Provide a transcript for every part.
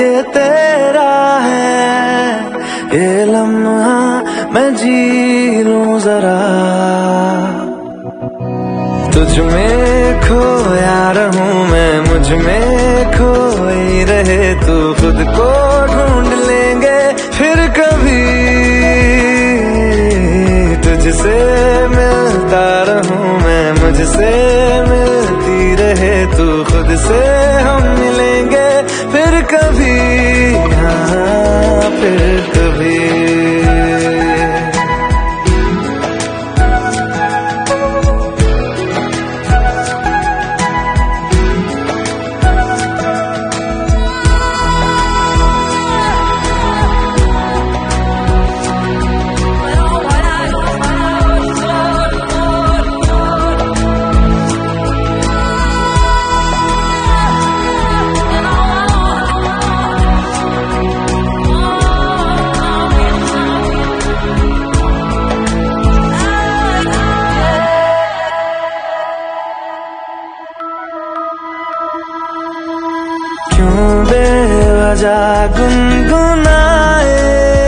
ये तेरा है, ये लम्हा मैं जी लूं जरा। तुझ में खोया रहूं मैं, मुझ में खोई रहे तू, खुद को ढूंढ लेंगे फिर कभी। तुझसे मिलता रहूं मैं, मुझसे मिलती रहे तू, खुद से हम मिलेंगे फिर कभी, हाँ फिर कभी। क्यों बेवजह गुनगुनाए,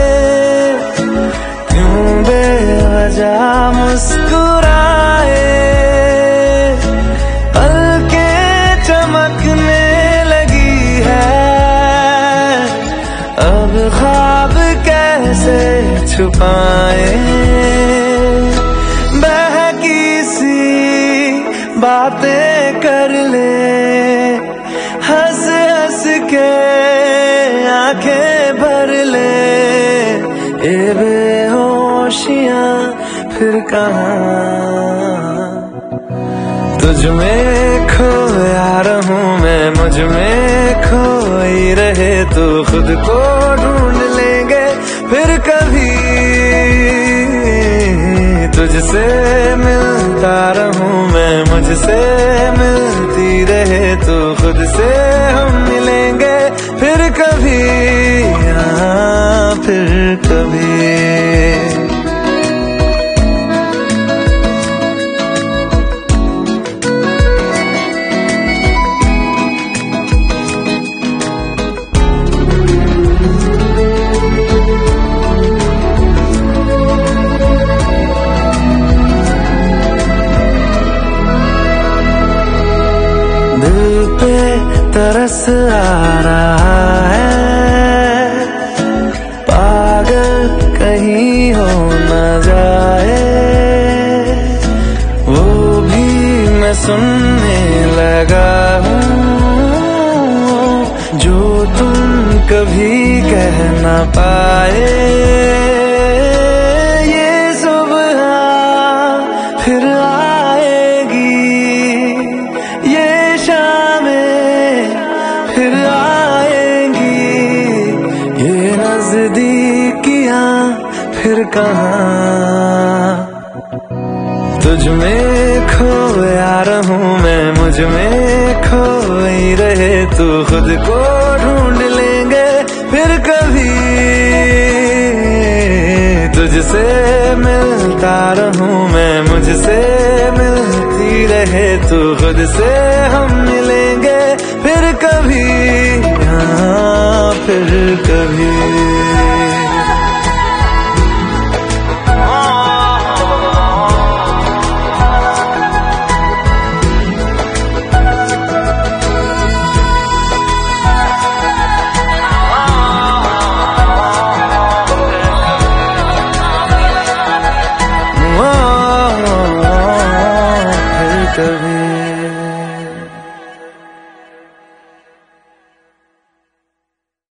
क्यों बेवजह मुस्कुराए, पलकें चमकने लगी है, अब ख्वाब कैसे छुपाए। बहकी सी बातें कर ले, हंस हंस के आंखें भर ले, ये बेहोशियां फिर कहाँ। तुझ में खोया रहूं मैं, मुझ में खोई रहे तू, खुद को ढूंढ लेंगे फिर कभी। तुझसे मिलता रहूं मैं, मुझसे मिलती रहे तू, खुद से हम मिलेंगे फिर कभी, हाँ फिर कभी। दिल पे तरस आ रहा है, पागल कहीं हो न जाए, वो भी मैं सुनने लगा हूँ जो तुम कभी कह न पाए। ये सुबह फिर आएगी, ये फिर आएंगी, ये नजदीकियां फिर कहाँ। तुझ में खोया रहूं मैं, मुझ में खोई रहे तू, खुद को ढूंढ लेंगे फिर कभी। तुझसे मिलता रहूं मैं, मुझसे मिलती रहे तू, खुद से हम मिलेंगे फिर कभी, हाँ फिर कभी।